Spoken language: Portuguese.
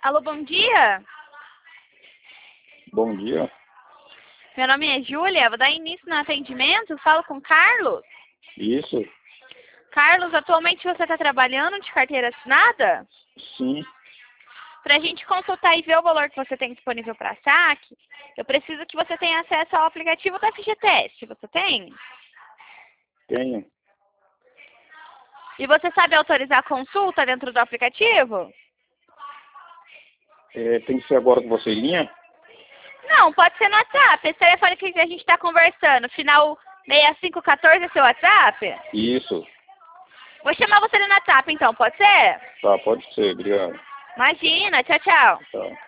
Alô, bom dia. Bom dia. Meu nome é Júlia, vou dar início no atendimento. Falo com Carlos. Isso? Carlos, atualmente você está trabalhando de carteira assinada? Sim. Para a gente consultar e ver o valor que você tem disponível para saque, eu preciso que você tenha acesso ao aplicativo da FGTS. Você tem? Tenho. E você sabe autorizar a consulta dentro do aplicativo? Tem que ser agora com você em linha? Não, pode ser no WhatsApp. Esse telefone que a gente está conversando, final 6514 é seu WhatsApp? Isso. Vou chamar você no WhatsApp então, pode ser? Tá, pode ser. Obrigado. Imagina, tchau, tchau. Tá.